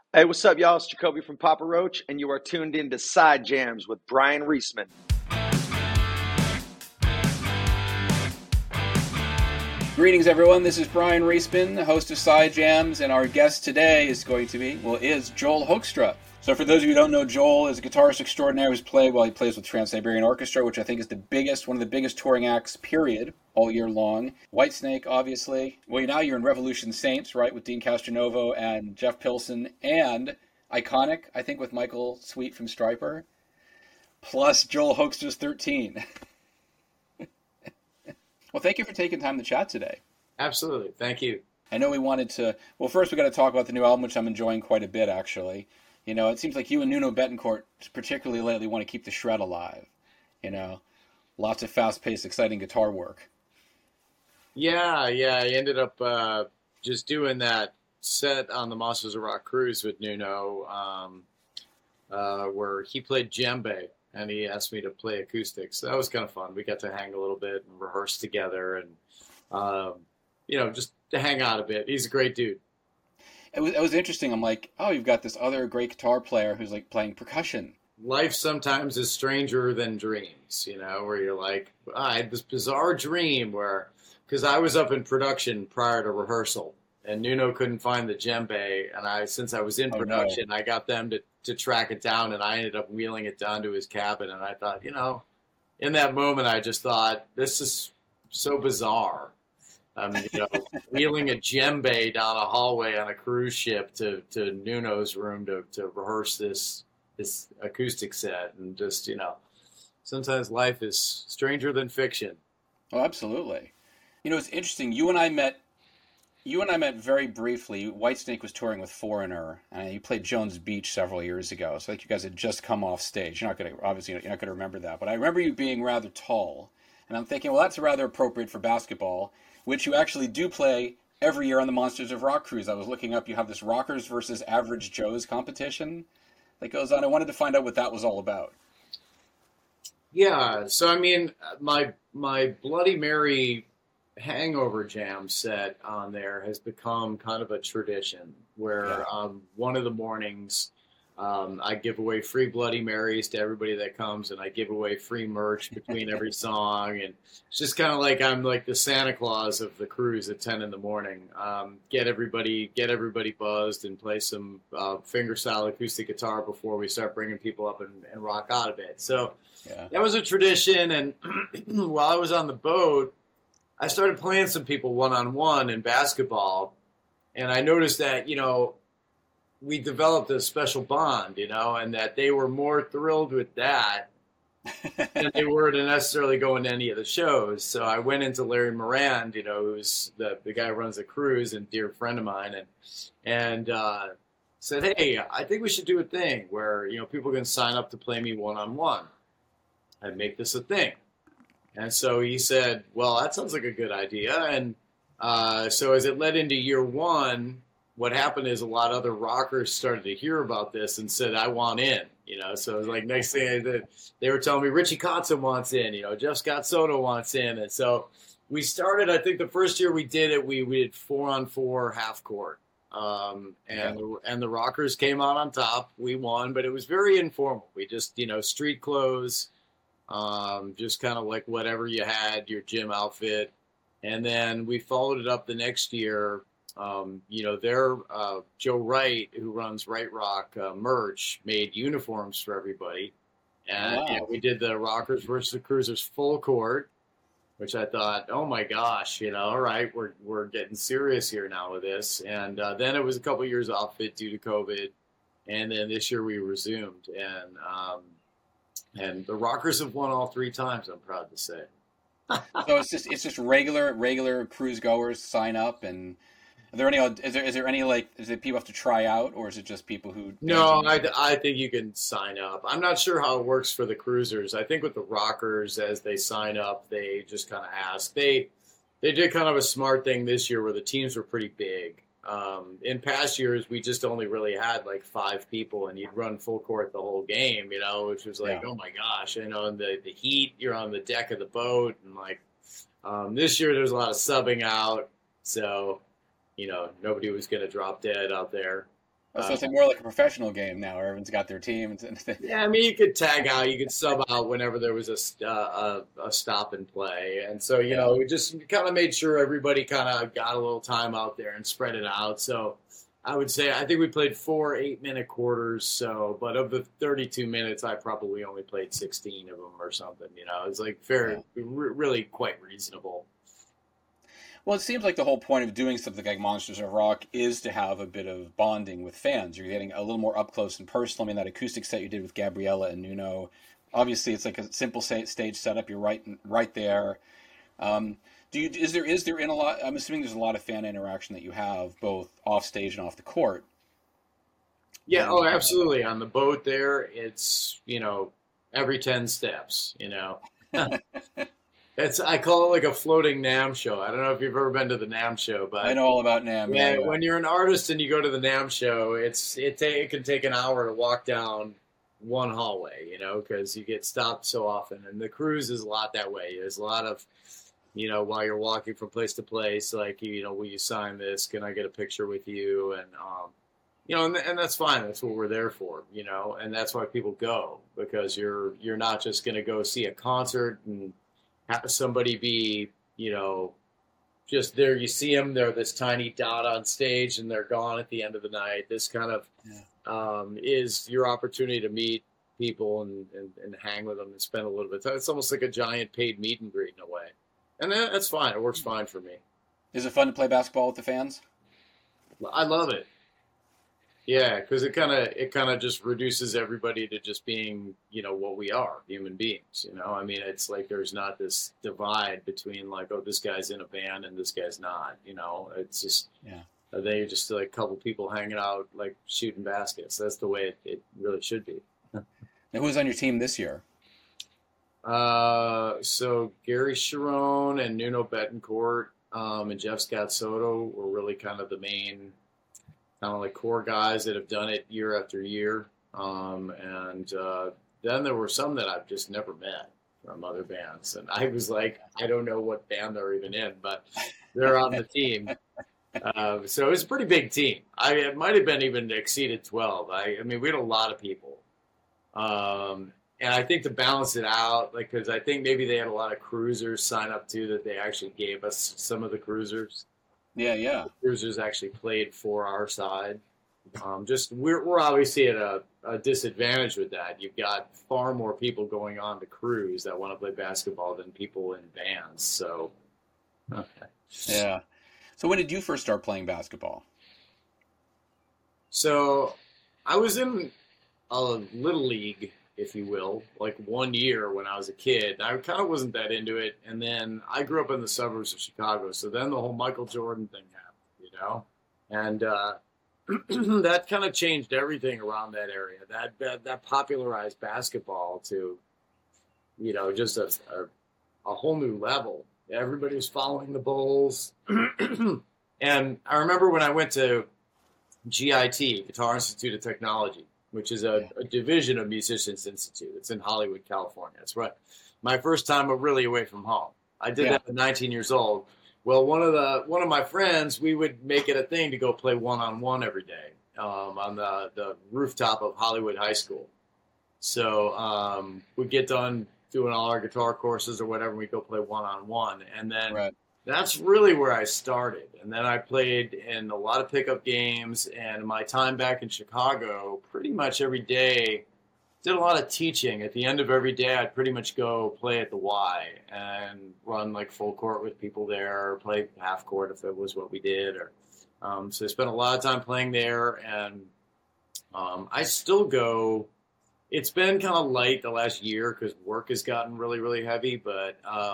Hey, what's up, y'all? It's Jacoby from Papa Roach, and you are tuned in to Side Jams with Brian Reisman. Greetings, everyone. This is Brian Reisman, host of Side Jams, and our guest today is Joel Hoekstra. So for those of you who don't know, Joel is a guitarist extraordinaire who's he plays with Trans-Siberian Orchestra, which I think is one of the biggest touring acts, period, all year long. Whitesnake, obviously. Well, now you're in Revolution Saints, right, with Dean Castronovo and Jeff Pilson, and Iconic, I think, with Michael Sweet from Stryper, plus Joel Hoekstra's 13. Well, thank you for taking time to chat today. Absolutely. Thank you. I know first we got to talk about the new album, which I'm enjoying quite a bit, actually. You know, it seems like you and Nuno Bettencourt, particularly lately, want to keep the shred alive. You know, lots of fast-paced, exciting guitar work. Yeah. I ended up just doing that set on the Monsters of Rock cruise with Nuno, where he played djembe, and he asked me to play acoustics. So that was kind of fun. We got to hang a little bit and rehearse together, and just to hang out a bit. He's a great dude. It was interesting. I'm like, oh, you've got this other great guitar player who's like playing percussion. Life sometimes is stranger than dreams, where you're like, I had this bizarre dream because I was up in production prior to rehearsal, and Nuno couldn't find the djembe, and since I was in production, no. I got them to track it down, and I ended up wheeling it down to his cabin, and I thought, in that moment, I just thought, this is so bizarre. Wheeling a djembe down a hallway on a cruise ship to Nuno's room to rehearse this acoustic set, and just, sometimes life is stranger than fiction. Oh, absolutely. It's interesting. You and I met very briefly. Whitesnake was touring with Foreigner, and you played Jones Beach several years ago. So like you guys had just come off stage. You're not going to remember that, but I remember you being rather tall, and I'm thinking, well, that's rather appropriate for basketball, which you actually do play every year on the Monsters of Rock cruise. I was looking up. You have this Rockers versus Average Joes competition that goes on. I wanted to find out what that was all about. Yeah, so my Bloody Mary Hangover Jam set on there has become kind of a tradition where one of the mornings I give away free Bloody Marys to everybody that comes, and I give away free merch between every song, and it's just kind of like I'm like the Santa Claus of the cruise at 10 in the morning. Get everybody buzzed and play some fingerstyle acoustic guitar before we start bringing people up and rock out a bit. So that was a tradition, and while I was on the boat, I started playing some people one-on-one in basketball, and I noticed that, we developed a special bond, and that they were more thrilled with that than they were to necessarily go into any of the shows. So I went into Larry Morand, who's the guy who runs the cruise and dear friend of mine, and said, hey, I think we should do a thing where, people can sign up to play me one-on-one and make this a thing. And so he said, well, that sounds like a good idea. And so as it led into year one, what happened is a lot of other rockers started to hear about this and said, I want in, So it was like next thing they were telling me Richie Kotzen wants in, Jeff Scott Soto wants in. And so we started, I think the first year we did it, we did 4-on-4 half court. And the rockers came out on top. We won, but it was very informal. We just, street clothes, just kind of like whatever you had, your gym outfit. And then we followed it up the next year. Joe Wright, who runs Right Rock merch, made uniforms for everybody. And we did the Rockers versus the Cruisers full court, which I thought, oh my gosh, all right, we're getting serious here now with this. And then it was a couple years off it due to COVID. And then this year we resumed. And the Rockers have won all 3 times, I'm proud to say. So it's just regular cruise goers sign up, and are there any? Is it people have to try out, or is it just people who? No, I think you can sign up. I'm not sure how it works for the cruisers. I think with the Rockers, as they sign up, they just kind of ask. They did kind of a smart thing this year where the teams were pretty big. In past years, we just only really had like 5 people, and you'd run full court the whole game, which was like, oh my gosh, and the heat, you're on the deck of the boat, and like this year there's a lot of subbing out, so nobody was going to drop dead out there. So it's more like a professional game now, where everyone's got their team. Yeah, I mean, you could tag out, you could sub out whenever there was a stop and play, and so we just kind of made sure everybody kind of got a little time out there and spread it out. So I would say I think we played 4 8-minute quarters. So, but of the 32 minutes, I probably only played 16 of them or something. It's like really quite reasonable. Well, it seems like the whole point of doing something like Monsters of Rock is to have a bit of bonding with fans. You're getting a little more up close and personal. I mean, that acoustic set you did with Gabriella and Nuno, obviously it's like a simple stage setup. You're right there. Is there in a lot? I'm assuming there's a lot of fan interaction that you have both off stage and off the court. Yeah. Oh, absolutely. On the boat there, it's every 10 steps. I call it like a floating NAMM show. I don't know if you've ever been to the NAMM show, but I know all about NAMM. Yeah, when you're an artist and you go to the NAMM show, it can take an hour to walk down one hallway, because you get stopped so often. And the cruise is a lot that way. There's a lot of, while you're walking from place to place, like, will you sign this? Can I get a picture with you? And and that's fine. That's what we're there for, and that's why people go, because you're not just going to go see a concert and have somebody be, just there. You see them, they're this tiny dot on stage and they're gone at the end of the night. This kind of is your opportunity to meet people and hang with them and spend a little bit. It's almost like a giant paid meet and greet in a way. And that's fine. It works fine for me. Is it fun to play basketball with the fans? I love it. Yeah, because it kind of just reduces everybody to just being, what we are, human beings. I mean, it's like there's not this divide between like, oh, this guy's in a band and this guy's not. It's just they're just like a couple people hanging out, like shooting baskets. That's the way it really should be. Now, who's on your team this year? So Gary Cherone and Nuno Betancourt and Jeff Scott Soto were really kind of the main, kind of like core guys that have done it year after year. And then there were some that I've just never met from other bands. And I was like, I don't know what band they're even in, but they're on the team. So it was a pretty big team. It might have been even exceeded 12. I mean, we had a lot of people. And I think to balance it out, like, because I think maybe they had a lot of cruisers sign up too, that they actually gave us some of the cruisers. Yeah. The cruisers actually played for our side. We're obviously at a disadvantage with that. You've got far more people going on the cruise that want to play basketball than people in bands. So, okay. Yeah. So when did you first start playing basketball? So I was in a little league, if you will, like 1 year when I was a kid. I kind of wasn't that into it. And then I grew up in the suburbs of Chicago. So then the whole Michael Jordan thing happened, and that kind of changed everything around that area. That popularized basketball to, just a whole new level. Everybody was following the Bulls. And I remember when I went to GIT, Guitar Institute of Technology, which is a division of Musicians Institute. It's in Hollywood, California. That's right. My first time really away from home. I did that at 19 years old. Well, one of my friends, we would make it a thing to go play one-on-one every day on the rooftop of Hollywood High School. So we'd get done doing all our guitar courses or whatever, and we'd go play one-on-one. And then that's really where I started. And then I played in a lot of pickup games, and my time back in Chicago, pretty much every day, did a lot of teaching. At the end of every day, I'd pretty much go play at the Y and run like full court with people there, or play half court if it was what we did. So I spent a lot of time playing there, and I still go. It's been kind of light the last year because work has gotten really, really heavy, but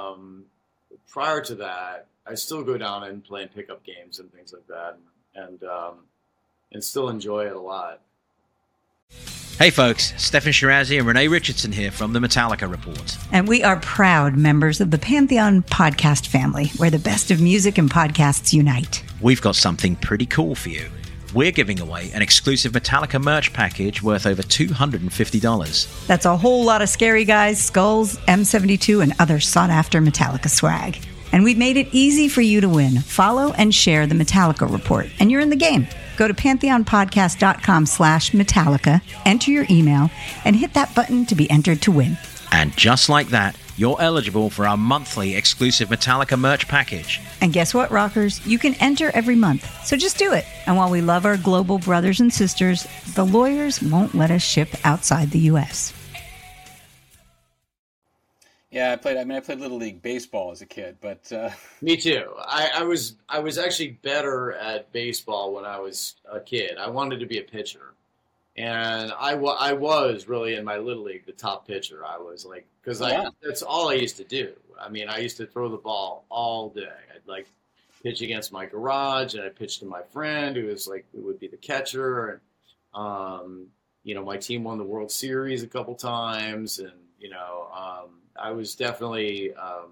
prior to that, I still go down and play in pickup games and things like that, and still enjoy it a lot. Hey folks, Stefan Shirazi and Renee Richardson here from the Metallica Report. And we are proud members of the Pantheon podcast family, where the best of music and podcasts unite. We've got something pretty cool for you. We're giving away an exclusive Metallica merch package worth over $250. That's a whole lot of Scary Guys, skulls, M72, and other sought-after Metallica swag. And we've made it easy for you to win. Follow and share the Metallica Report, and you're in the game. Go to pantheonpodcast.com/Metallica, enter your email, and hit that button to be entered to win. And just like that, you're eligible for our monthly exclusive Metallica merch package. And guess what, rockers? You can enter every month, so just do it. And while we love our global brothers and sisters, the lawyers won't let us ship outside the U.S. Yeah, I played Little League baseball as a kid, but Me too. I was actually better at baseball when I was a kid. I wanted to be a pitcher, and I was really in my Little League the top pitcher. I was like, because that's all I used to do. I mean, I used to throw the ball all day. I'd like pitch against my garage, and I'd pitch to my friend who would be the catcher, and my team won the World Series a couple times, and I was definitely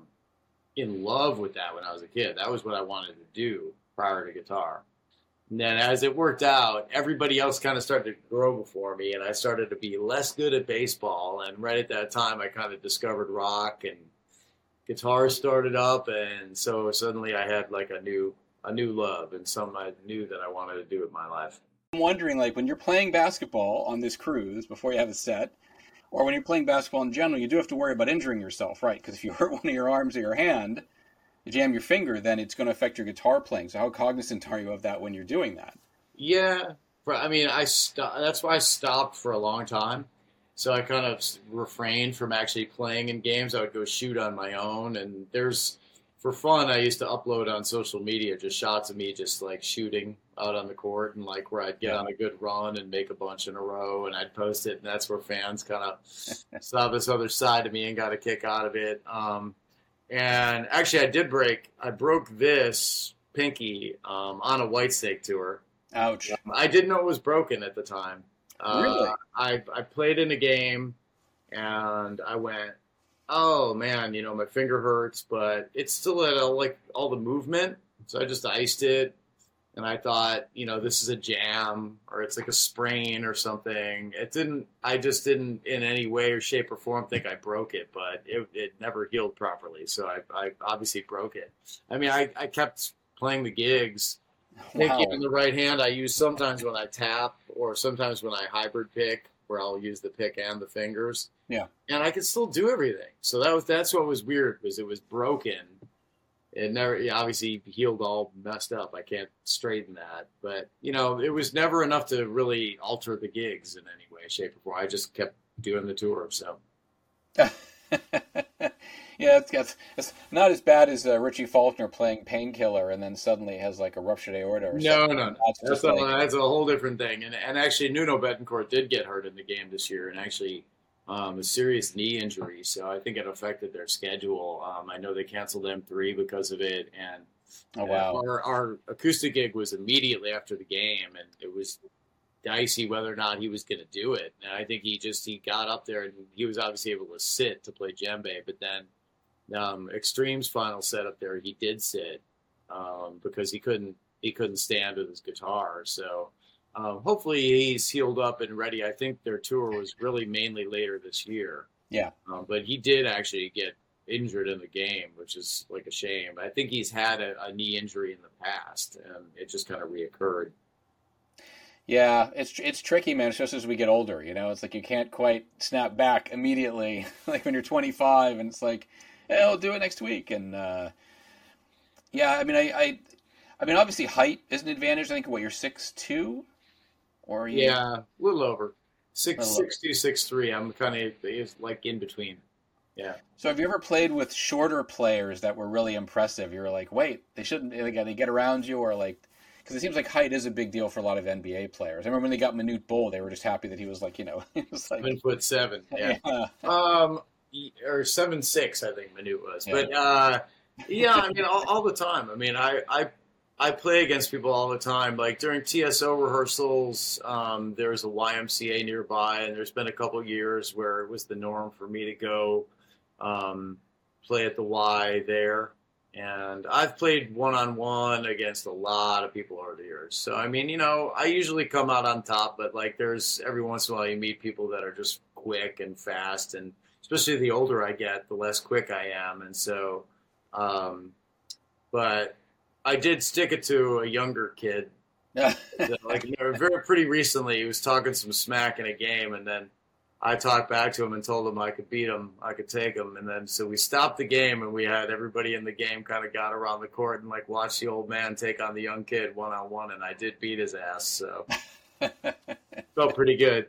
in love with that when I was a kid. That was what I wanted to do prior to guitar. And then as it worked out, everybody else kind of started to grow before me, and I started to be less good at baseball. And right at that time, I kind of discovered rock, and guitar started up, and so suddenly I had like a new love and something I knew that I wanted to do with my life. I'm wondering, like, when you're playing basketball on this cruise before you have a set, or when you're playing basketball in general, you do have to worry about injuring yourself, right? Because if you hurt one of your arms or your hand, you jam your finger, then it's going to affect your guitar playing. So how cognizant are you of that when you're doing that? Yeah. I mean, that's why I stopped for a long time. So I kind of refrained from actually playing in games. I would go shoot on my own. And for fun, I used to upload on social media just shots of me just like shooting out on the court, and like where I'd get on a good run and make a bunch in a row, and I'd post it, and that's where fans kind of saw this other side of me and got a kick out of it. And actually I broke this pinky on a Whitesnake tour. Ouch. I didn't know it was broken at the time. Really? I played in a game, and I went, oh man, my finger hurts, but it's still at all the movement. So I just iced it. And I thought, this is a jam, or it's like a sprain or something. I just didn't in any way or shape or form think I broke it, but it never healed properly. So I obviously broke it. I mean, I kept playing the gigs. Picking in the right hand, I use sometimes when I tap, or sometimes when I hybrid pick, where I'll use the pick and the fingers. Yeah. And I could still do everything. So that's what was weird, was it was broken. It never obviously healed all messed up. I can't straighten that. But, it was never enough to really alter the gigs in any way, shape, or form. I just kept doing the tour, so. Yeah, it's not as bad as Richie Faulkner playing Painkiller and then suddenly has like a ruptured aorta or something. No. That's a whole different thing. And actually, Nuno Betancourt did get hurt in the game this year, and actually a serious knee injury. So I think it affected their schedule. I know they canceled M3 because of it. And oh, wow. Our acoustic gig was immediately after the game, and it was dicey whether or not he was going to do it. And I think he got up there, and he was obviously able to sit to play djembe, but then Extreme's final set up there, he did sit because he couldn't stand with his guitar. So hopefully he's healed up and ready. I think their tour was really mainly later this year. Yeah. But he did actually get injured in the game, which is like a shame. I think he's had a knee injury in the past, and it just kind of reoccurred. Yeah, it's tricky, man, especially as we get older. It's like you can't quite snap back immediately, like when you're 25, and it's like, hey, I'll do it next week. And yeah, I mean, obviously height is an advantage. I think you're 6'2", or yeah, a little over 6'2", 6'3". I'm kind of like in between. Yeah. So have you ever played with shorter players that were really impressive? You're like, wait, they shouldn't. They get around you, or like. Because it seems like height is a big deal for a lot of NBA players. I remember when they got Manute Bol, they were just happy that he was like, he was like 7'7". Yeah. Or 7'6", I think Manute was. Yeah. But yeah, I mean, all the time. I mean, I play against people all the time. Like during TSO rehearsals, there's a YMCA nearby, and there's been a couple years where it was the norm for me to go play at the Y there. And I've played one-on-one against a lot of people over the years. So, I mean, I usually come out on top, but like there's every once in a while you meet people that are just quick and fast. And especially the older I get, the less quick I am. And so, but I did stick it to a younger kid Yeah. Like pretty recently, he was talking some smack in a game, and then I talked back to him and told him I could beat him, I could take him, and then so we stopped the game, and we had everybody in the game kind of got around the court and like watched the old man take on the young kid 1-on-1, and I did beat his ass, so felt pretty good.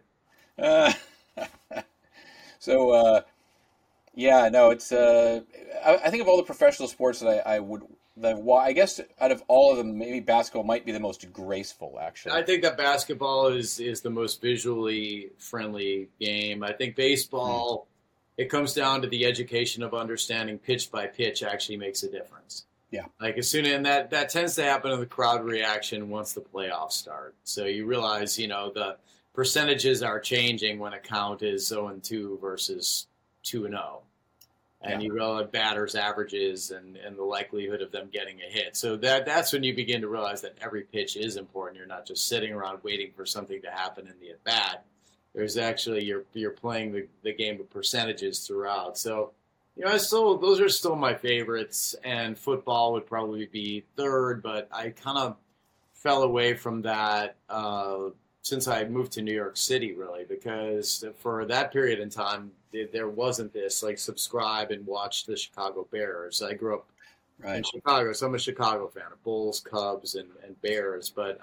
Yeah, no, it's I think of all the professional sports that I guess out of all of them, maybe basketball might be the most graceful, actually. I think that basketball is the most visually friendly game. I think baseball, it comes down to the education of understanding pitch by pitch actually makes a difference. Yeah. Like as soon as that tends to happen in the crowd reaction once the playoffs start. So you realize, the percentages are changing when a count is 0-2 versus 2-0. And you realize batters' averages and the likelihood of them getting a hit. So that's when you begin to realize that every pitch is important. You're not just sitting around waiting for something to happen in the at-bat. There's actually, you're playing the game of percentages throughout. So, those are still my favorites, and football would probably be third, but I kind of fell away from that since I moved to New York City, really, because for that period in time, there wasn't this, like, subscribe and watch the Chicago Bears. I grew up in Chicago, so I'm a Chicago fan of Bulls, Cubs, and Bears. But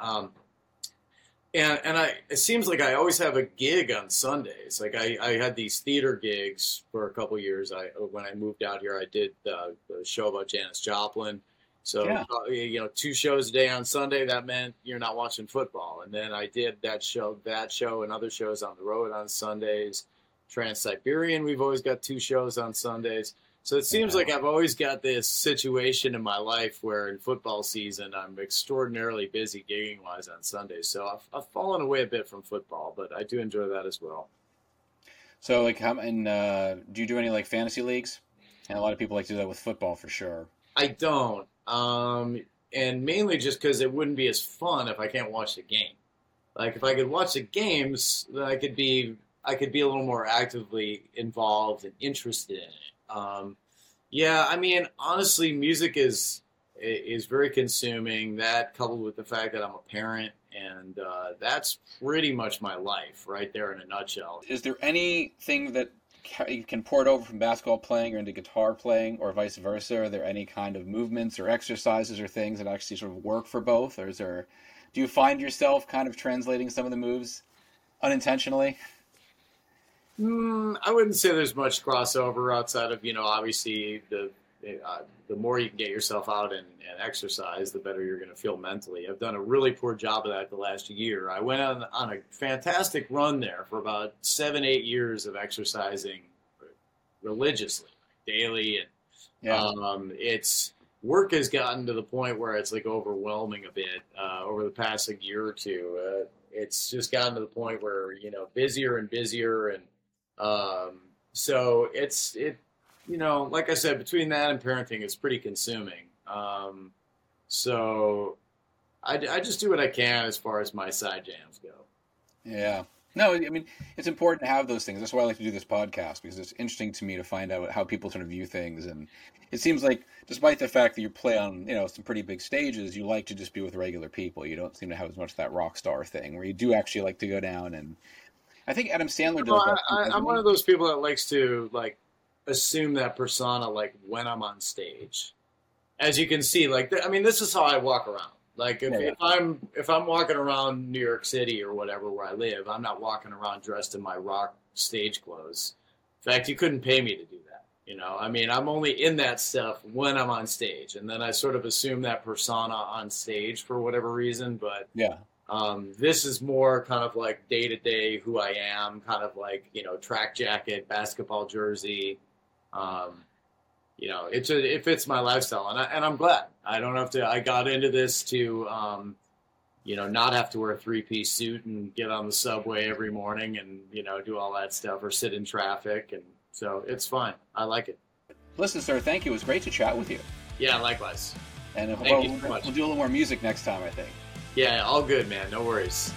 it seems like I always have a gig on Sundays. Like I had these theater gigs for a couple years. When I moved out here, I did the show about Janis Joplin. So, 2 shows a day on Sunday, that meant you're not watching football. And then I did that show, and other shows on the road on Sundays. Trans-Siberian, we've always got 2 shows on Sundays. So it seems like I've always got this situation in my life where in football season, I'm extraordinarily busy gigging-wise on Sundays. So I've fallen away a bit from football, but I do enjoy that as well. So, do you do any, like, fantasy leagues? And a lot of people like to do that with football for sure. I don't. And mainly just because it wouldn't be as fun if I can't watch the game. Like, if I could watch the games, then I could be a little more actively involved and interested in it. Honestly, music is very consuming. That coupled with the fact that I'm a parent, and that's pretty much my life right there in a nutshell. Is there anything that you can port over from basketball playing or into guitar playing, or vice versa? Are there any kind of movements or exercises or things that actually sort of work for both? Or do you find yourself kind of translating some of the moves unintentionally? I wouldn't say there's much crossover outside of, obviously the more you can get yourself out and exercise, the better you're going to feel mentally. I've done a really poor job of that the last year. I went on a fantastic run there for about 7-8 years of exercising religiously, daily. And it's work has gotten to the point where it's like overwhelming a bit over the past year or two. It's just gotten to the point where, busier and busier. And so like I said, between that and parenting, it's pretty consuming. So I just do what I can as far as my side jams go. Yeah. No, it's important to have those things. That's why I like to do this podcast, because it's interesting to me to find out how people sort of view things. And it seems like, despite the fact that you play on, some pretty big stages, you like to just be with regular people. You don't seem to have as much of that rock star thing where you do actually like to go down. And I think Adam Sandler does that. I'm one of those people that likes to, assume that persona, when I'm on stage. As you can see, this is how I walk around. If I'm walking around New York City or whatever where I live, I'm not walking around dressed in my rock stage clothes. In fact, you couldn't pay me to do that. I'm only in that stuff when I'm on stage, and then I sort of assume that persona on stage for whatever reason. But this is more kind of like day to day who I am, kind of like track jacket, basketball jersey. It fits my lifestyle, and I'm glad. I don't have to. I got into this to, not have to wear a 3-piece suit and get on the subway every morning and do all that stuff or sit in traffic, and so it's fine. I like it. Listen, sir, thank you. It was great to chat with you. Yeah, likewise. And thank you so much. We'll do a little more music next time, I think. Yeah, all good, man. No worries.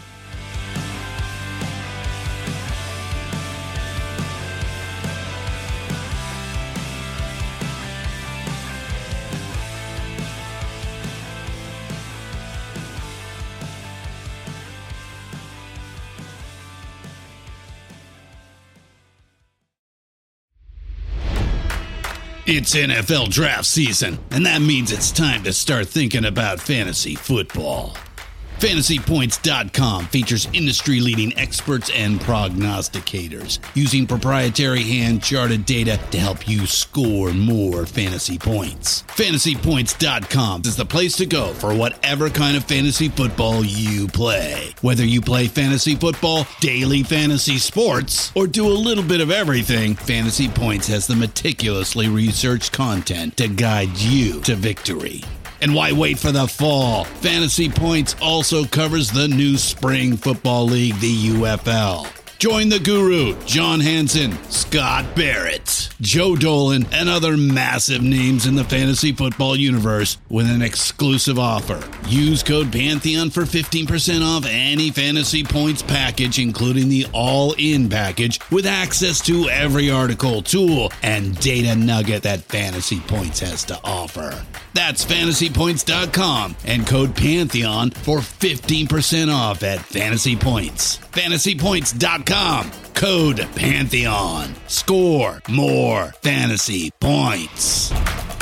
It's NFL draft season, and that means it's time to start thinking about fantasy football. FantasyPoints.com features industry-leading experts and prognosticators using proprietary hand-charted data to help you score more fantasy points. FantasyPoints.com is the place to go for whatever kind of fantasy football you play. Whether you play fantasy football, daily fantasy sports, or do a little bit of everything, Fantasy Points has the meticulously researched content to guide you to victory. And why wait for the fall? Fantasy Points also covers the new spring football league, the UFL. Join the guru, John Hansen, Scott Barrett, Joe Dolan, and other massive names in the fantasy football universe with an exclusive offer. Use code Pantheon for 15% off any Fantasy Points package, including the all-in package, with access to every article, tool, and data nugget that Fantasy Points has to offer. That's FantasyPoints.com and code Pantheon for 15% off at Fantasy Points. FantasyPoints.com, code Pantheon. Score more fantasy points.